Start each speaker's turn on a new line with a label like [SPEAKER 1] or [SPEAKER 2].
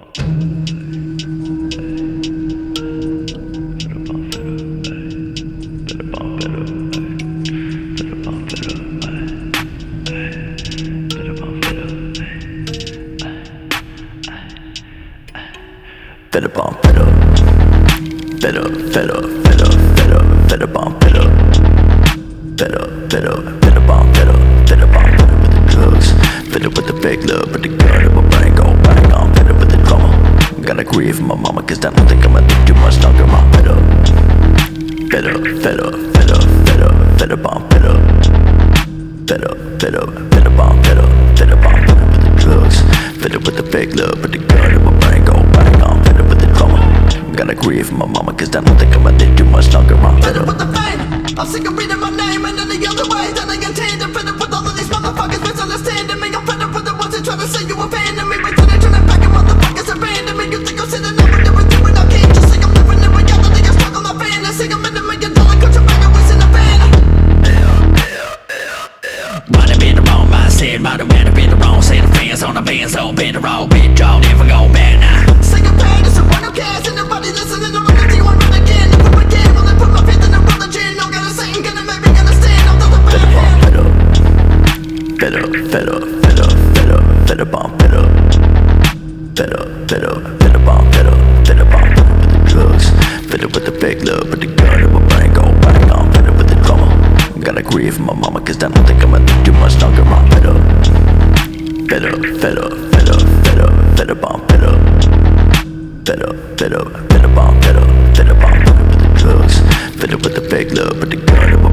[SPEAKER 1] Fed up on fed up. Fed up, fed up, fed up, fed up, fed up on fed up. Fed up, fed up, fed up on fed up. Fed up on fed up with the drugs. Fed up with the fake love, but the gun in my brain go bang on. Fed up with the drama. Gotta grieve my mama, cause I don't think I'ma live too much longer. I'm fed up. Fed up, fed up, fed up, fed up, fed up on fed up. Fed up, fed up, fed up on fed up. Fed up on fed up with the drugs. Fed up with the fake love, but the gun in my brain go bang on. Fed up with the drama. Gotta grieve my mama, cause I don't think I'ma live too much longer. I'm
[SPEAKER 2] fed up with the pain. I'm sick of reading my name and any other way that I contain. I'm fed up with all of these motherfuckers misunderstanding me. I'm fed up with the ones that try to say you abandon me. Wait till they turn it back and motherfuckers abandon me. You think I'm sitting up and everything when I can't just think I'm living in reality. I struggle my fantasy. I'm in $1 million contract and wasting a van.
[SPEAKER 3] Might have been the wrong mindset, might have been the wrong set of fans on the band, so been the wrong bit, y'all never go back now.
[SPEAKER 2] Sing a pain, it's a one who cares. Anybody listening to look at you, I'm running again. If I again, will I put my faith in the religion? No gotta say, I'm gonna make me understand. I'm not the bad hand.
[SPEAKER 1] Fed up, fed up, fed up, fed up, fed up on fed up. Fed up, fed up, fed up on fed up. Fed up on fed up with the drugs. Fed up with the fake love, but the gun in my brain go bang on. Fed up with the drama. Gotta grieve my mama, cause I don't think I'ma live too much longer. I'm fed up. Fed up, fed up, fed up, fed up, fed up on fed up. Fed up, fed up, fed up on fed up. Fed up on fed up with the drugs. Fed up with the fake love, but the gun in my